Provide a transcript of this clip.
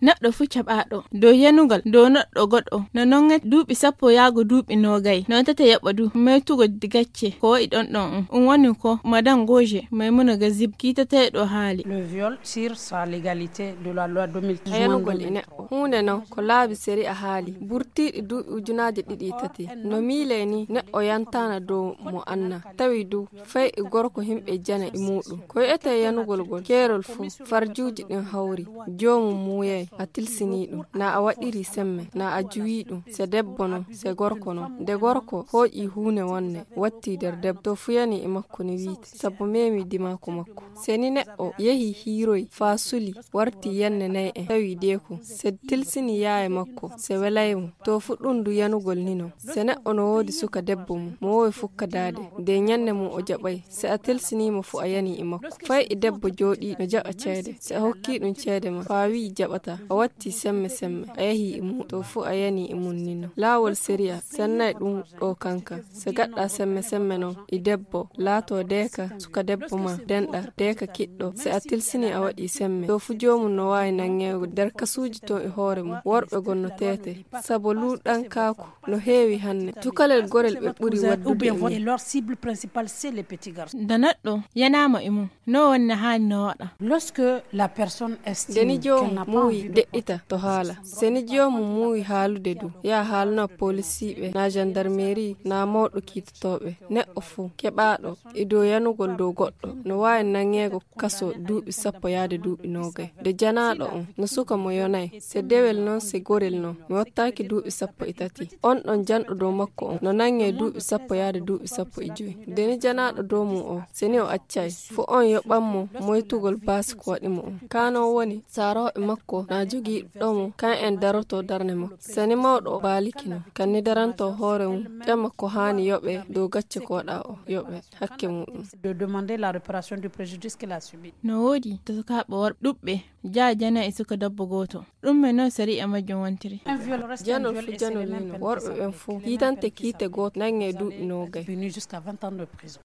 neɗɗo fu caɓaɗo dow yanugal dow neɗɗo goɗɗo no non duuɓi sappo yaago duuɓi nogay non tata yaɓa du metugo digacce ko waɗi ɗon woni ko madame Goje Maimouna Gazib kiitata ɗo haali. Le viol tire sa légalité de la loi 2012. Yanugol ine hunde non ko laabi seri a haali burtiɗi duuɓi ujunaje ɗiɗi tati no miile ni neɗɗo yantana dow mo anna tawi du fay e gorko himɓe jana e muɗum ko wi'ete yanugol gol kerol fu farjuuji ɗin hawri jomum muyay a tilsini ɗum na a waɗiri semme na a juwi ɗum se debbo non se gorko non de gorko hooƴi hunde wonne watti der debbo to fuyani e makko ni wiite sabu memi dimako makko seni neɗɗo yehi hiiroy fa suli warti yenne nayi en tawi deeko se tilsini yaye makko se welaymo to fuɗɗum du yanugol ni non se neɗɗo no woodi suka debbo mum mo wowi fukka daade de ñande mum o jaɓay se a tilsinimo fu a yani e makko fay e debbo jooɗi no jaɓa ceede se a hokki ɗum ceede ma fa wi jaɓata a watti semme a yahi e mum to fu a yani e mum ni non laawol séria sennay ɗum ɗo kanka se gaɗɗa semme non e debbo laato deeka suka debbo ma denɗa deeka kiɗɗo se a tilsini a waɗi semme to fu jomum no wawi nangeego nder kasuuji to e hoore mum worɓe gonno tete sabu luɗɗan kaaku no heewi hanne cukalel gorel ɓe ɓuri waddude et leur cible principale c'est les petits garçons. Da neɗɗo yanama e mum no wonna hani no waɗa. Lorsque la personne estime deni jomum muuyi de'ita to haala seni jomum muuyi haalude du ya haalno polisiɓe na gendarmerie na mawɗo kiitotoɓe neɗɗo fu keɓaɗo e dow yanugol dow goɗɗo no wawi nangeego kaso duuɓi 10 yaade duuɓi 20 de janaɗo on no suka mo yonay se dewel non se gorel non mi wattaki duuɓi 13 on ɗon janɗo dow makko on no nange duuɓi 10 yaade duuɓi 15 deni janaɗo dow mum o seni o accay fu on yoɓanmo moytugol baasi ko waɗimo on kano woni saroɓe makko na jogi ɗomo kan en daroto darne makko seni mawɗo o baaliki non kanni daranto hoore mum ƴama ko hani yoɓe dow gacce ko waɗa o yoɓe hakke muɗum de demander la réparation du préjudice qu'elle a subi. No woodi to sukaɓe worɓe ɗuɓɓe jana e suka debbo goto ɗum me no sari'a majjum wontiri janol fu janol nino worɓe ɓen fu hitante kiite goto nange duuɓi 20 puni jusqu'à 20 ans de prison.